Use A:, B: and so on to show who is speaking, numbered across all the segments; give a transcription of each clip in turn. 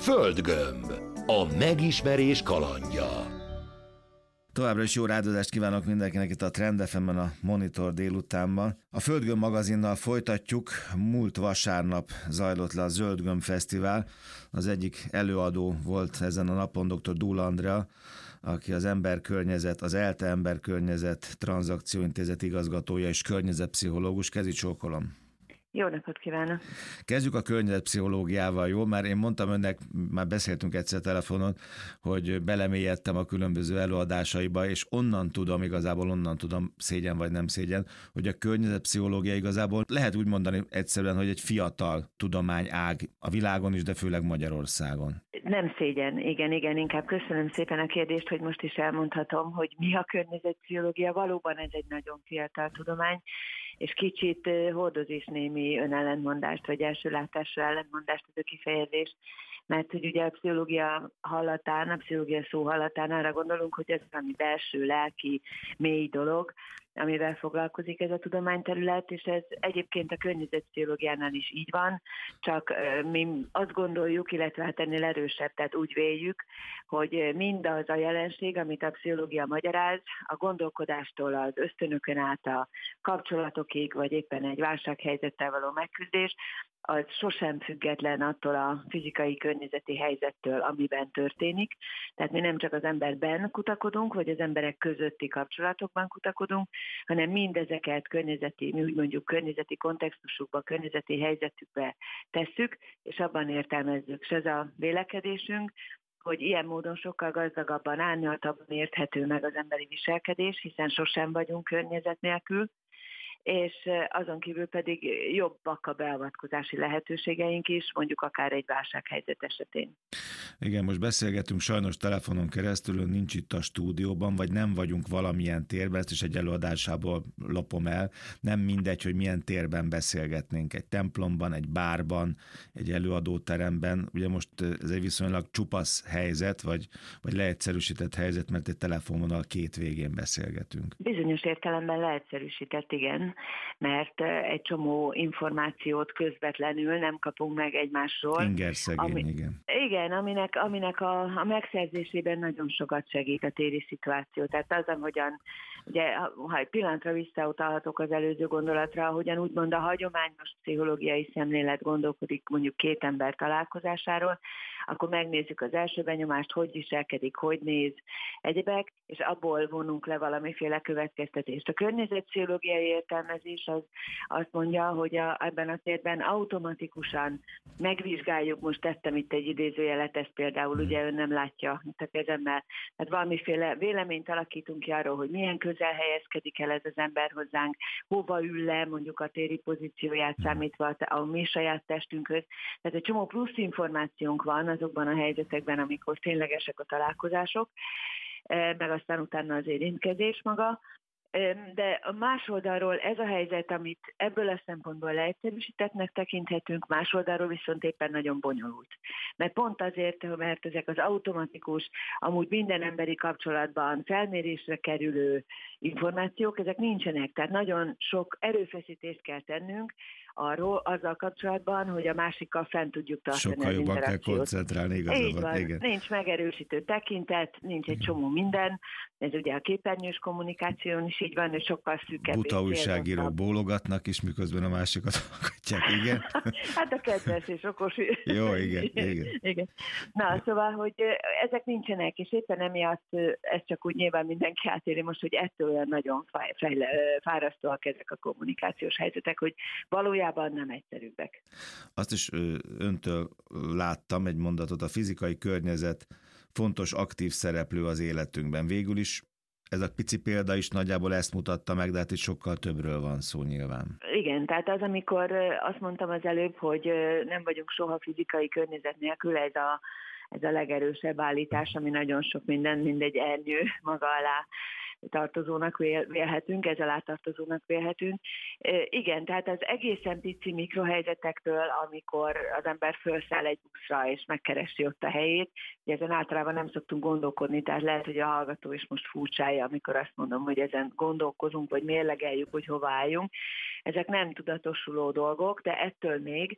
A: Földgömb. A megismerés kalandja.
B: Továbbra is jó rádiózást kívánok mindenkinek itt a Trend FM-en, a Monitor délutánban. A Földgömb magazinnal folytatjuk. Múlt vasárnap zajlott le a Zöldgömb Fesztivál. Az egyik előadó volt ezen a napon dr. Dúl Andrea, aki az az ELTE Emberkörnyezet Tranzakcióintézet igazgatója és környezetpszichológus. Kezi csókolom!
C: Jó napot kívánok!
B: Kezdjük a környezetpszichológiával, jó? Már én mondtam önnek, már beszéltünk egyszer telefonon, hogy belemélyedtem a különböző előadásaiba, és onnan tudom, szégyen vagy nem szégyen, hogy a környezetpszichológia igazából lehet úgy mondani egyszerűen, hogy egy fiatal tudományág a világon is, de főleg Magyarországon.
C: Nem szégyen, igen, inkább köszönöm szépen a kérdést, hogy most is elmondhatom, hogy mi a környezetpszichológia. Valóban ez egy nagyon fiatal tudomány, és kicsit hordoz is némi önellentmondást, vagy első látásra ellentmondást ez a kifejezés, mert hogy ugye a pszichológia hallatán, a pszichológia szó hallatán arra gondolunk, hogy ez valami belső, lelki, mély dolog, amivel foglalkozik ez a tudományterület, és ez egyébként a környezetpszichológiánál is így van, csak mi azt gondoljuk, illetve hát ennél erősebb, tehát úgy véljük, hogy mindaz a jelenség, amit a pszichológia magyaráz, a gondolkodástól az ösztönökön át a kapcsolatokig, vagy éppen egy válsághelyzettel való megküzdés, az sosem független attól a fizikai környezeti helyzettől, amiben történik. Tehát mi nem csak az emberben kutakodunk, vagy az emberek közötti kapcsolatokban kutakodunk, hanem mindezeket mi úgy mondjuk környezeti kontextusukba, környezeti helyzetükbe tesszük, és abban értelmezzük. És ez a vélekedésünk, hogy ilyen módon sokkal gazdagabban, árnyaltabban érthető meg az emberi viselkedés, hiszen sosem vagyunk környezet nélkül, és azon kívül pedig jobbak a beavatkozási lehetőségeink is, mondjuk akár egy válsághelyzet esetén.
B: Igen, most beszélgetünk sajnos telefonon keresztül, ön nincs itt a stúdióban, vagy nem vagyunk valamilyen térben, ezt is egy előadásából lopom el. Nem mindegy, hogy milyen térben beszélgetnénk, egy templomban, egy bárban, egy előadóteremben. Ugye most ez egy viszonylag csupasz helyzet, vagy leegyszerűsített helyzet, mert egy telefonvonal két végén beszélgetünk.
C: Bizonyos értelemben leegyszerűsített, igen, mert egy csomó információt közvetlenül nem kapunk meg egymásról.
B: Ingerszegény, igen.
C: Igen, aminek a megszerzésében nagyon sokat segít a téri szituáció. Tehát az, ahogyan, ugye, ha egy pillanatra visszautalhatok az előző gondolatra, ahogyan úgymond a hagyományos pszichológiai szemlélet gondolkodik mondjuk két ember találkozásáról, akkor megnézzük az első benyomást, hogy viselkedik, hogy néz, egyebek, és abból vonunk le valamiféle következtetést. A környezetpszichológiai értelmezés az azt mondja, hogy ebben a térben automatikusan megvizsgáljuk, most tettem itt egy idézőjelet, ezt például ugye ön nem látja itt a kezemmel, tehát valamiféle véleményt alakítunk ki arról, hogy milyen közel helyezkedik el ez az ember hozzánk, hova ül le mondjuk a téri pozícióját számítva a mi saját testünkhöz. Tehát egy csomó plusz információnk van azokban a helyzetekben, amikor ténylegesek a találkozások, meg aztán utána az érintkezés maga. De a más oldalról ez a helyzet, amit ebből a szempontból leegyszerűsítettnek tekinthetünk, más oldalról viszont éppen nagyon bonyolult. Mert pont azért, mert ezek az automatikus, amúgy minden emberi kapcsolatban felmérésre kerülő információk, ezek nincsenek. Tehát nagyon sok erőfeszítést kell tennünk azzal kapcsolatban, hogy a másikkal fent tudjuk tartani
B: sokkal
C: az
B: jobban
C: interakciót.
B: kell koncentrálni, igazabban. Igen.
C: Nincs megerősítő tekintet, nincs egy csomó minden. Ez ugye a képernyős kommunikáción is így van, hogy sokkal szűkebb.
B: Buta újságírók bólogatnak is, miközben a másikat hallgatják, igen?
C: Hát a kedves és okos.
B: Jó, igen.
C: Na, szóval, hogy ezek nincsenek, és éppen emiatt ez csak úgy nyilván mindenki átéri most, hogy ettől olyan nagyon fárasztóak ezek a kommunikációs helyzetek, hogy valójában nem egyszerűbbek.
B: Azt is öntől láttam egy mondatot, a fizikai környezet fontos aktív szereplő az életünkben. Végül is ez a pici példa is nagyjából ezt mutatta meg, de hát itt sokkal többről van szó nyilván. Igen,
C: tehát az, amikor azt mondtam az előbb, hogy nem vagyunk soha fizikai környezet nélkül, ez a legerősebb állítás, ami nagyon sok minden, mindegy ernyő maga alá tartozónak vélhetünk, ez alá tartozónak vélhetünk. Igen, tehát az egészen pici mikrohelyzetektől, amikor az ember felszáll egy buszra és megkeresi ott a helyét, ugye ezen általában nem szoktunk gondolkodni, tehát lehet, hogy a hallgató is most furcsája, amikor azt mondom, hogy ezen gondolkozunk, vagy mérlegeljük, hogy hova álljunk. Ezek nem tudatosuló dolgok, de ettől még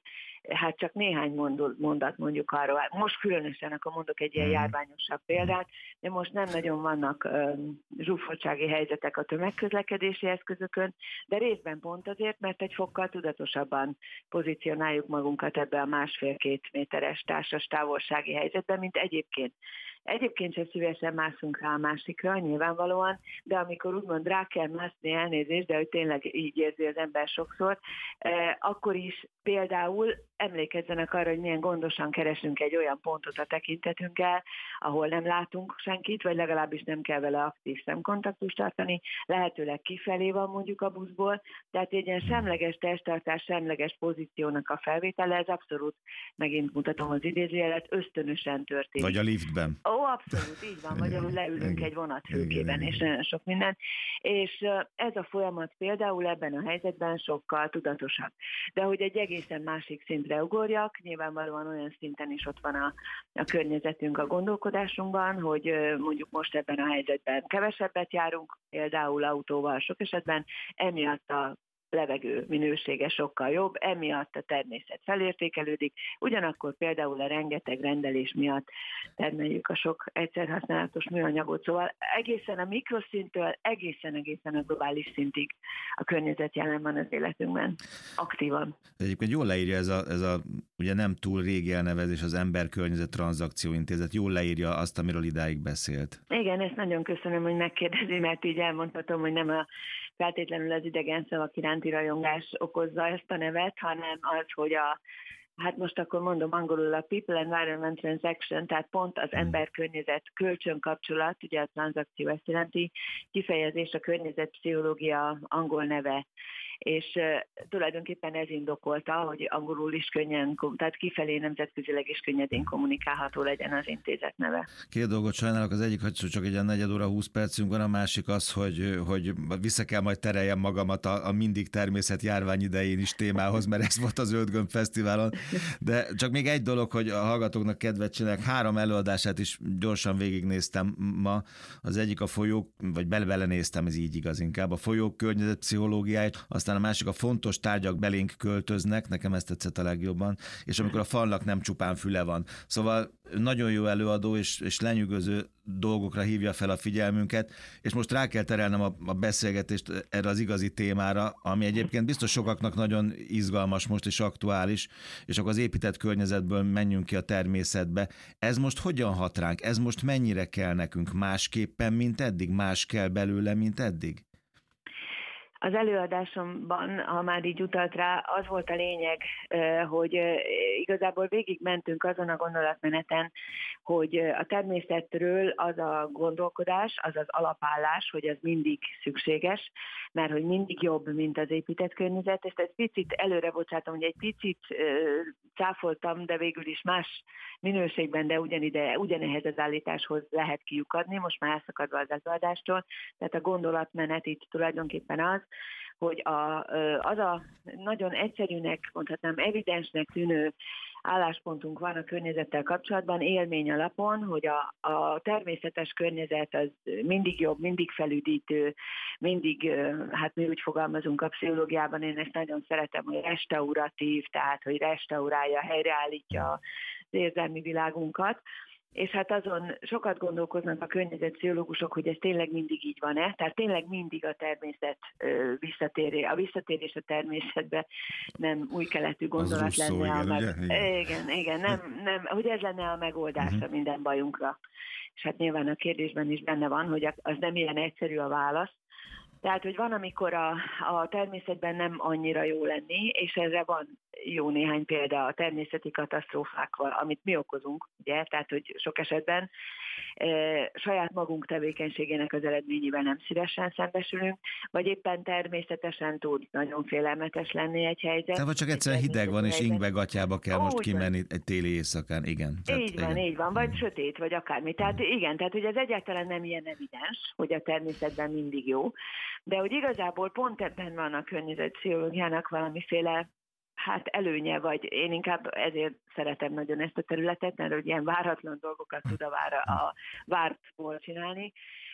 C: Hát csak néhány mondat mondjuk arról. Most különösen, akkor mondok egy ilyen járványosabb példát, de most nem nagyon vannak zsúfoltsági helyzetek a tömegközlekedési eszközökön, de részben pont azért, mert egy fokkal tudatosabban pozícionáljuk magunkat ebbe a 1,5-2 méteres társas távolsági helyzetben, mint egyébként. Egyébként sem szívesen mászunk rá a másikra, nyilvánvalóan, de amikor úgymond rá kell mászni, elnézést, de hogy tényleg így érzi az ember sokszor, akkor is például emlékezzenek arra, hogy milyen gondosan keresünk egy olyan pontot a tekintetünkkel, ahol nem látunk senkit, vagy legalábbis nem kell vele aktív szemkontaktust tartani, lehetőleg kifelé van mondjuk a buszból, tehát egy ilyen semleges testtartás, semleges pozíciónak a felvétele, ez abszolút, megint mutatom az idézőjelet, ösztönösen történik.
B: Vagy a liftben.
C: Abszolút, így van, vagy ahol leülünk egy vonatfülkében, és nagyon sok minden. És ez a folyamat például ebben a helyzetben sokkal tudatosabb. De hogy egy egészen másik szintre ugorjak, nyilvánvalóan olyan szinten is ott van a környezetünk a gondolkodásunkban, hogy mondjuk most ebben a helyzetben kevesebbet járunk, például autóval sok esetben, emiatt a levegő minősége sokkal jobb, emiatt a természet felértékelődik, ugyanakkor például a rengeteg rendelés miatt termeljük a sok egyszerhasználatos műanyagot, szóval egészen a mikroszinttől, egészen a globális szintig a környezet jelen van az életünkben, aktívan.
B: Egyébként jól leírja ez a ugye nem túl régi elnevezés, az Ember-Környezet Tranzakcióintézet, jól leírja azt, amiről idáig beszélt.
C: Igen, ezt nagyon köszönöm, hogy megkérdezi, mert így elmondhatom, hogy nem feltétlenül az idegen szavak iránti rajongás okozza ezt a nevet, hanem az, hogy hát most akkor mondom angolul a People Environment Transaction, tehát pont az ember-környezet kölcsönkapcsolat, ugye a tranzakció ezt jelenti, kifejezés a környezetpszichológia angol neve. És tulajdonképpen ez indokolta, hogy angolul is könnyen, tehát kifelé nemzetközileg is könnyedén kommunikálható legyen az intézet neve.
B: Két dolgot sajnálok, az egyik, hogy csak egy 4 óra 20 percünk van, a másik az, hogy vissza kell majd tereljem magamat a mindig természet járvány idején is témához, mert ez volt a Zöld Gömb Fesztiválon. De csak még egy dolog, hogy a hallgatóknak kedvet csinálják, 3 előadását is gyorsan végignéztem ma. Az egyik a folyók, vagy belenéztem, ez így igaz inkább, a folyók környezetpszichológiáját, aztán a másik a fontos tárgyak belénk költöznek, nekem ezt tetszett a legjobban, és amikor a falnak nem csupán füle van. Szóval nagyon jó előadó, és lenyűgöző dolgokra hívja fel a figyelmünket, és most rá kell terelnem a beszélgetést erre az igazi témára, ami egyébként biztos sokaknak nagyon izgalmas most és aktuális, és akkor az épített környezetből menjünk ki a természetbe. Ez most hogyan hat ránk? Ez most mennyire kell nekünk? Másképpen, mint eddig? Más kell belőle, mint eddig?
C: Az előadásomban, ha már így utalt rá, az volt a lényeg, hogy igazából végig mentünk azon a gondolatmeneten, hogy a természetről az a gondolkodás, az az alapállás, hogy az mindig szükséges, mert hogy mindig jobb, mint az épített környezet. Ezt egy picit előre bocsátom, hogy egy picit cáfoltam, de végül is más minőségben, de ugyanehhez az állításhoz lehet kiukadni, most már elszakadva az előadástól. Tehát a gondolatmenet itt tulajdonképpen az, hogy az a nagyon egyszerűnek, mondhatnám evidensnek tűnő álláspontunk van a környezettel kapcsolatban, élmény alapon, hogy a természetes környezet az mindig jobb, mindig felüdítő, mindig, hát mi úgy fogalmazunk a pszichológiában, én ezt nagyon szeretem, hogy restauratív, tehát hogy restaurálja, helyreállítja az érzelmi világunkat. És hát azon sokat gondolkoznak a környezetpszichológusok, hogy ez tényleg mindig így van-e, tehát tényleg mindig a természet a visszatérés a természetbe nem új keletű gondolat lenne. Igen, nem, hogy ez lenne a megoldása minden bajunkra. És hát nyilván a kérdésben is benne van, hogy az nem ilyen egyszerű a válasz. Tehát, hogy van, amikor a természetben nem annyira jó lenni, és erre van jó néhány példa a természeti katasztrófákkal, amit mi okozunk, ugye? Tehát, hogy sok esetben saját magunk tevékenységének az eredményével nem szívesen szembesülünk, vagy éppen természetesen tud nagyon félelmetes lenni egy helyzet.
B: Tehát, vagy csak egyszerűen hideg van, és ingbe gatyába kell most kimenni egy téli éjszakán, igen.
C: Így van, vagy sötét, vagy akármi. Tehát igen, tehát hogy ez egyáltalán nem ilyen evidens, hogy a természetben mindig jó, de hogy igazából pont ebben van a környezetpszichológiának valamiféle előnye, vagy én inkább ezért szeretem nagyon ezt a területet, mert hogy ilyen váratlan dolgokat tud a vártból csinálni,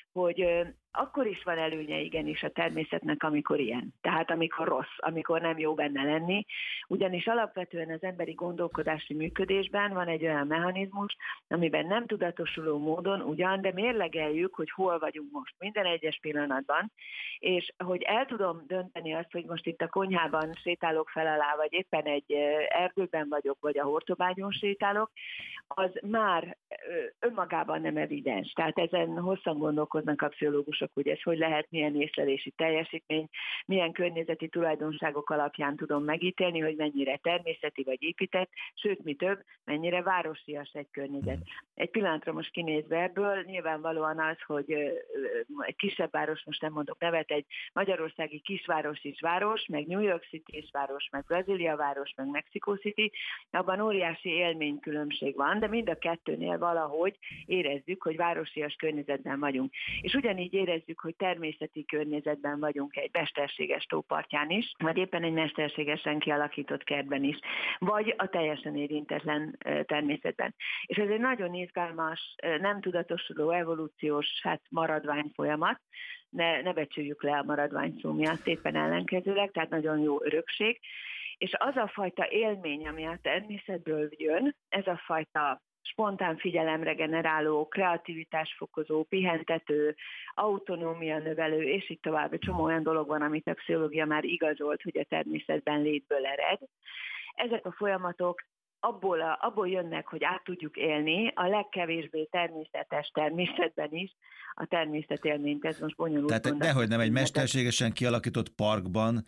C: hogy akkor is van előnye igenis a természetnek, amikor ilyen. Tehát amikor rossz, amikor nem jó benne lenni. Ugyanis alapvetően az emberi gondolkodási működésben van egy olyan mechanizmus, amiben nem tudatosuló módon ugyan, de mérlegeljük, hogy hol vagyunk most minden egyes pillanatban, és hogy el tudom dönteni azt, hogy most itt a konyhában sétálok fel alá, vagy éppen egy erdőben vagyok, vagy a Hortobágyon sétálok, az már önmagában nem evidens. Tehát ezen hosszan gondolkoznak a pszichológusok, hogy ez hogy lehet, milyen észlelési teljesítmény, milyen környezeti tulajdonságok alapján tudom megítélni, hogy mennyire természeti vagy épített, sőt, mi több, mennyire városias egy környezet. Egy pillanatra most kinézve ebből, nyilvánvalóan az, hogy egy kisebb város, most nem mondok nevet, egy magyarországi kisváros is város, meg New York City is város, meg Brazília város, meg Mexico City, abban óriási élménykülönbség van, de mind a kettőnél valahogy érezzük, hogy városias környezetben vagyunk. És ugyanígy érezzük, hogy természeti környezetben vagyunk egy mesterséges tópartján is, vagy éppen egy mesterségesen kialakított kertben is, vagy a teljesen érintetlen természetben. És ez egy nagyon izgalmas, nem tudatosuló evolúciós maradvány folyamat, ne becsüljük le a maradvány szó miatt, éppen ellenkezőleg, tehát nagyon jó örökség. És az a fajta élmény, ami a természetből jön, ez a fajta spontán figyelemre generáló, kreativitásfokozó, pihentető, autonómia növelő, és így tovább. Egy csomó olyan dolog van, amit a pszichológia már igazolt, hogy a természetben létből ered. Ezek a folyamatok abból jönnek, hogy át tudjuk élni a legkevésbé természetes természetben is a természetélményt. Ez most bonyolult.
B: Tehát nehogy nem egy mesterségesen kialakított parkban,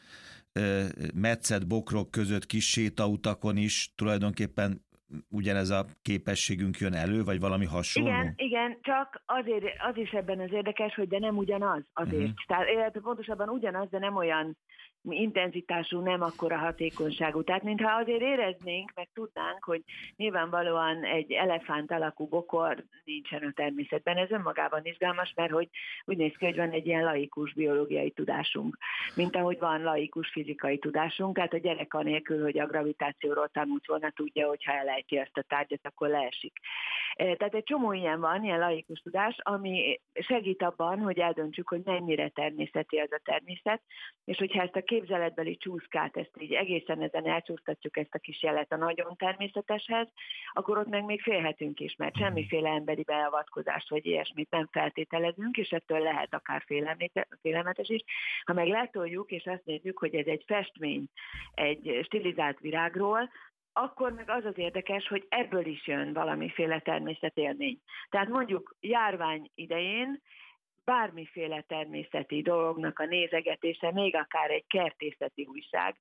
B: metszett bokrok között kis sétautakon is tulajdonképpen ugyanez a képességünk jön elő, vagy valami hasonló?
C: Igen, csak azért az is ebben az érdekes, hogy de nem ugyanaz azért. Tehát pontosabban ugyanaz, de nem olyan intenzitású, nem akkora hatékonyságú. Tehát mintha azért éreznénk, meg tudnánk, hogy nyilvánvalóan egy elefánt alakú bokor nincsen a természetben. Ez önmagában izgalmas, mert hogy úgy néz ki, hogy van egy ilyen laikus biológiai tudásunk, mint ahogy van laikus fizikai tudásunk, tehát a gyerek anélkül, hogy a gravitációról tanult volna, tudja, hogy ha elejti ezt a tárgyat, akkor leesik. Tehát egy csomó ilyen van, ilyen laikus tudás, ami segít abban, hogy eldöntsük, hogy mennyire természeti az a természet, és hogyha ezt a képzeletbeli csúszkát, ezt így egészen ezen elcsúsztatjuk ezt a kis jelet a nagyon természeteshez, akkor ott meg még félhetünk is, mert semmiféle emberi beavatkozást vagy ilyesmit nem feltételezünk, és ettől lehet akár félelmetes is. Ha meg letoljuk, és azt nézzük, hogy ez egy festmény egy stilizált virágról, akkor meg az az érdekes, hogy ebből is jön valamiféle természetélmény. Tehát mondjuk járvány idején bármiféle természeti dolognak a nézegetése, még akár egy kertészeti újság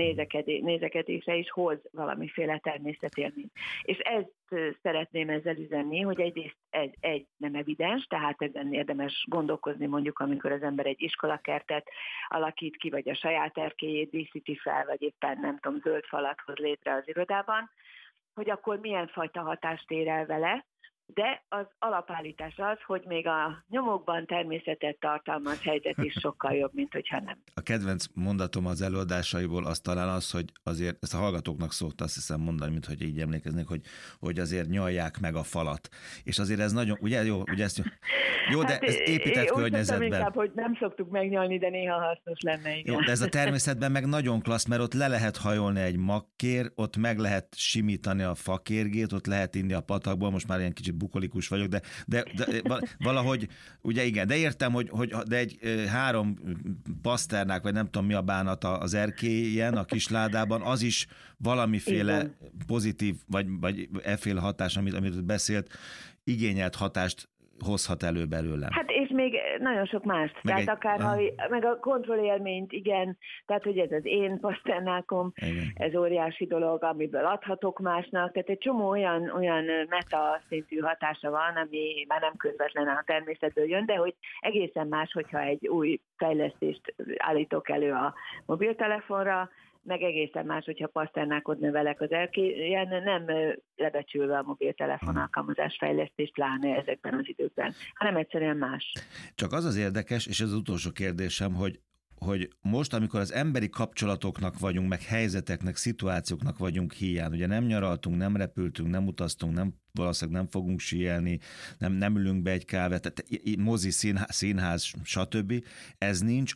C: nézegetése is hoz valamiféle természetélményt. És ezt szeretném ezzel üzenni, hogy egyrészt ez nem evidens, tehát ezen érdemes gondolkozni mondjuk, amikor az ember egy iskolakertet alakít ki, vagy a saját erkélyét díszíti fel, vagy éppen nem tudom, zöld falat hoz létre az irodában, hogy akkor milyen fajta hatást ér el vele, de az alapállítás az, hogy még a nyomokban természetet tartalmaz helyzet is sokkal jobb, mint hogyha nem.
B: A kedvenc mondatom az előadásaiból az talán az, hogy azért, ezt a hallgatóknak szokta azt hiszem mondani, mint hogy így emlékeznék, hogy azért nyalják meg a falat. És azért ez nagyon, ugye jó, ugye ezt jó, de ez épített környezetben.
C: Inkább, hogy nem szoktuk megnyalni, de néha hasznos lenne. Igen.
B: Jó, de ez a természetben meg nagyon klassz, mert ott le lehet hajolni egy magkér, ott meg lehet simítani a fakérgét, ott lehet inni a patakból, most már ilyen kicsit bukolikus vagyok, de valahogy, ugye igen, de értem, hogy de egy 3 paszternák, vagy nem tudom mi a bánat az erkélyen, a kisládában, az is valamiféle igen. Pozitív, vagy efféle hatás, amit beszélt, igényelt hatást hozhat elő belőlem.
C: Hát és még nagyon sok mást. Tehát akár meg a kontrollélményt, igen, tehát hogy ez az én paszternákom, ez óriási dolog, amiből adhatok másnak, tehát egy csomó olyan meta szintű hatása van, ami már nem közvetlenül a természetből jön, de hogy egészen más, hogyha egy új fejlesztést állítok elő a mobiltelefonra, meg egészen más, hogyha paszternákot növelek az erkélyen, nem lebecsülve a mobiltelefon alkalmazás fejlesztést, pláne ezekben az időkben, hanem egyszerűen más.
B: Csak az érdekes, és ez az utolsó kérdésem, hogy hogy most, amikor az emberi kapcsolatoknak vagyunk, meg helyzeteknek, szituációknak vagyunk hiány, ugye nem nyaraltunk, nem repültünk, nem utaztunk, valószínűleg nem fogunk síelni, nem ülünk be egy kávét, mozi, színház, stb. Ez nincs.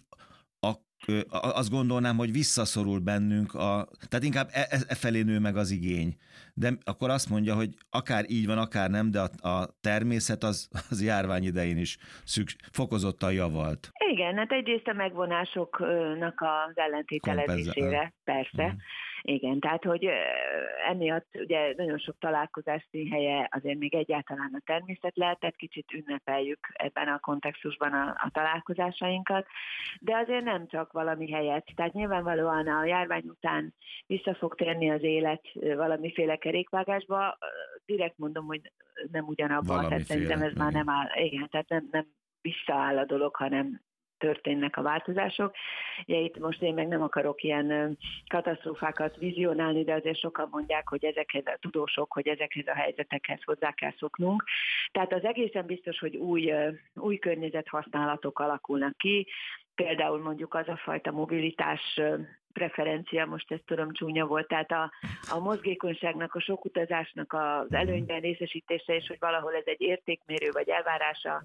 B: Azt gondolnám, hogy visszaszorul bennünk, tehát inkább felé nő meg az igény. De akkor azt mondja, hogy akár így van, akár nem, de a természet az járvány idején is fokozottan javalt.
C: Igen, hát egyrészt a megvonásoknak az ellentételezésére, persze. Igen, tehát hogy emiatt ugye nagyon sok találkozás színhelye azért még egyáltalán a természet lehet, tehát kicsit ünnepeljük ebben a kontextusban a találkozásainkat, de azért nem csak valami helyet. Tehát nyilvánvalóan a járvány után vissza fog térni az élet valamiféle kerékvágásba. Direkt mondom, hogy nem ugyanabban, tehát szerintem ez már nem áll, igen, tehát nem visszaáll a dolog, hanem történnek a változások. Ugye itt most én meg nem akarok ilyen katasztrófákat vizionálni, de azért sokan mondják, hogy ezekhez a tudósok, hogy ezekhez a helyzetekhez hozzá kell szoknunk. Tehát az egészen biztos, hogy új környezethasználatok alakulnak ki, például mondjuk az a fajta mobilitás preferencia, most ez tudom csúnya volt, tehát a mozgékonyságnak, a sok utazásnak az előnyben részesítése, és hogy valahol ez egy értékmérő vagy elvárása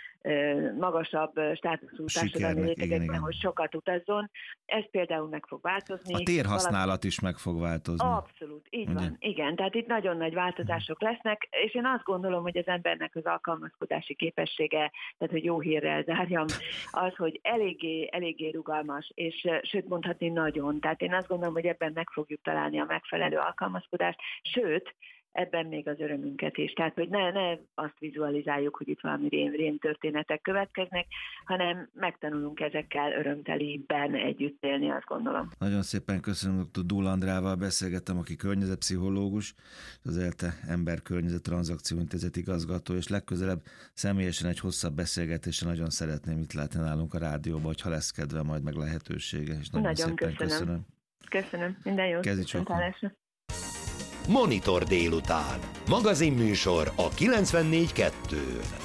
C: magasabb státuszú társadalmi rétegekben, hogy sokat utazzon. Ez például meg fog változni.
B: A térhasználat is meg fog változni.
C: Abszolút, így van. Igen, tehát itt nagyon nagy változások lesznek, és én azt gondolom, hogy az embernek az alkalmazkodási képessége, tehát hogy jó hírrel zárjam, az, hogy eléggé rugalmas, és sőt mondhatni nagyon. Tehát én azt gondolom, hogy ebben meg fogjuk találni a megfelelő alkalmazkodást, sőt, ebben még az örömünket is. Tehát, hogy ne azt vizualizáljuk, hogy itt valami rém történetek következnek, hanem megtanulunk ezekkel örömteliben együtt élni, azt gondolom.
B: Nagyon szépen köszönöm, dr. Dúl Andrával beszélgettem, aki környezetpszichológus, az ELTE Ember-Környezet Tranzakció Intézet igazgató, és legközelebb személyesen egy hosszabb beszélgetésre nagyon szeretném itt látni nálunk a rádióban, hogyha lesz kedve, majd meg lehetősége. És nagyon szépen köszönöm.
C: Köszönöm. Minden jót.
B: Viszontlátásra.
A: Monitor délután. Magazinműsor a 94.2-n.